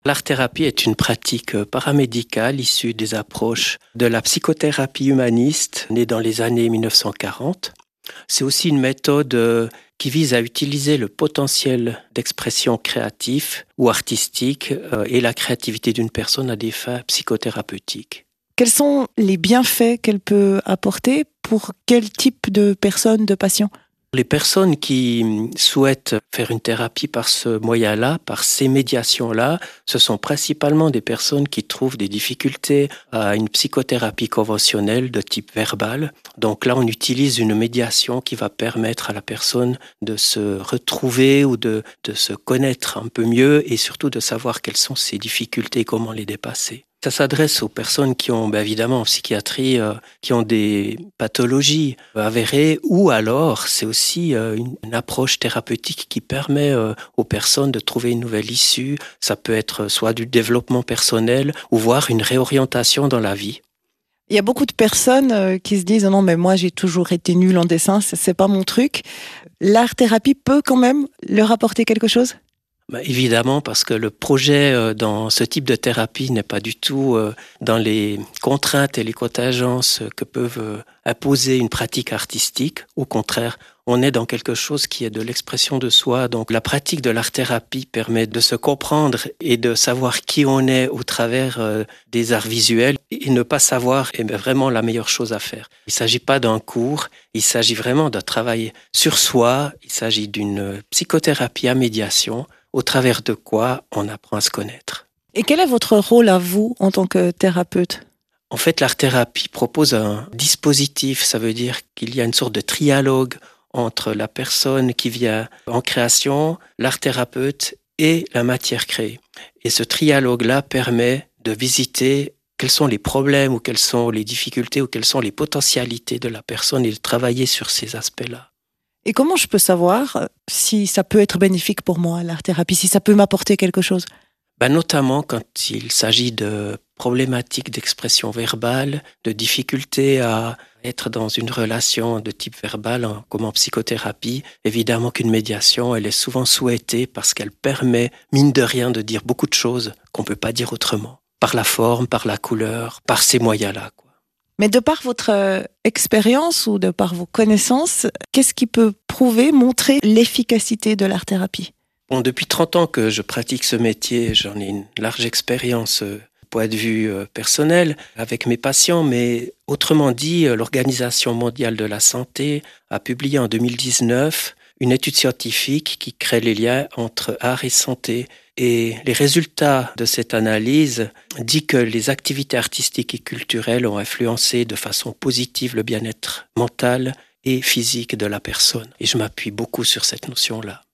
L'art-thérapie est une pratique paramédicale issue des approches de la psychothérapie humaniste née dans les années 1940. C'est aussi une méthode qui vise à utiliser le potentiel d'expression créatif ou artistique et la créativité d'une personne à des fins psychothérapeutiques. Quels sont les bienfaits qu'elle peut apporter pour quel type de personnes, de patients? Les personnes qui souhaitent faire une thérapie par ce moyen-là, par ces médiations-là, ce sont principalement des personnes qui trouvent des difficultés à une psychothérapie conventionnelle de type verbal. Donc là, on utilise une médiation qui va permettre à la personne de se retrouver ou de se connaître un peu mieux et surtout de savoir quelles sont ses difficultés et comment les dépasser. Ça s'adresse aux personnes qui ont, évidemment, en psychiatrie, qui ont des pathologies avérées, ou alors c'est aussi une approche thérapeutique qui permet aux personnes de trouver une nouvelle issue. Ça peut être soit du développement personnel, ou voire une réorientation dans la vie. Il y a beaucoup de personnes qui se disent non mais moi j'ai toujours été nulle en dessin, c'est pas mon truc. L'art-thérapie peut quand même leur apporter quelque chose? Évidemment, parce que le projet dans ce type de thérapie n'est pas du tout dans les contraintes et les contingences que peuvent imposer une pratique artistique. Au contraire, on est dans quelque chose qui est de l'expression de soi. Donc la pratique de l'art-thérapie permet de se comprendre et de savoir qui on est au travers des arts visuels. Et ne pas savoir est vraiment la meilleure chose à faire. Il ne s'agit pas d'un cours, il s'agit vraiment de travailler sur soi. Il s'agit d'une psychothérapie à médiation, au travers de quoi on apprend à se connaître. Et quel est votre rôle à vous en tant que thérapeute? En fait, l'art-thérapie propose un dispositif, ça veut dire qu'il y a une sorte de trialogue entre la personne qui vient en création, l'art-thérapeute et la matière créée. Et ce trialogue-là permet de visiter quels sont les problèmes ou quelles sont les difficultés ou quelles sont les potentialités de la personne et de travailler sur ces aspects-là. Et comment je peux savoir si ça peut être bénéfique pour moi, l'art-thérapie, si ça peut m'apporter quelque chose? Notamment quand il s'agit de problématiques d'expression verbale, de difficultés à être dans une relation de type verbal, comme en psychothérapie. Évidemment qu'une médiation, elle est souvent souhaitée parce qu'elle permet, mine de rien, de dire beaucoup de choses qu'on ne peut pas dire autrement. Par la forme, par la couleur, par ces moyens-là, quoi. Mais de par votre expérience ou de par vos connaissances, qu'est-ce qui peut prouver, montrer l'efficacité de l'art-thérapie? Depuis 30 ans que je pratique ce métier, j'en ai une large expérience du point de vue personnel avec mes patients, mais autrement dit, l'Organisation mondiale de la santé a publié en 2019 une étude scientifique qui crée les liens entre art et santé. Et les résultats de cette analyse disent que les activités artistiques et culturelles ont influencé de façon positive le bien-être mental et physique de la personne. Et je m'appuie beaucoup sur cette notion-là.